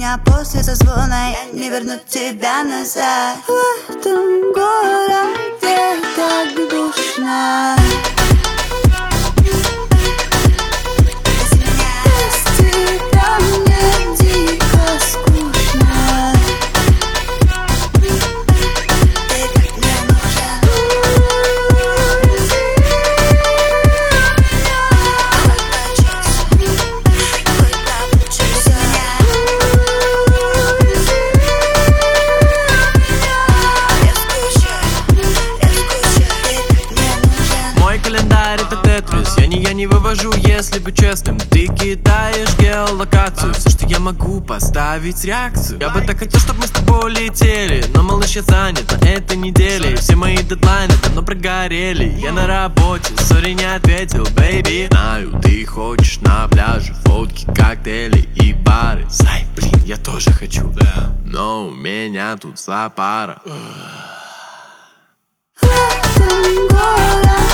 меня после созвона, я не верну тебя назад. В этом городе так душно. Без тебя мне дико скучно. Ты как мне нужен. Мой календарь это тетрис, я не вывожу, если быть честным. Ты кидаешь геолокацию, все, что я могу, поставить реакцию. Я бы так хотел, чтобы мы с тобой летели, но малыш, я занят на этой неделе, и все мои дедлайны давно прогорели. Я на работе, сори, не ответил, бэйби. Знаю, ты хочешь на пляже фотки, коктейли и бары. Зай, блин, я тоже хочу, но у меня тут зла пара. В этом городе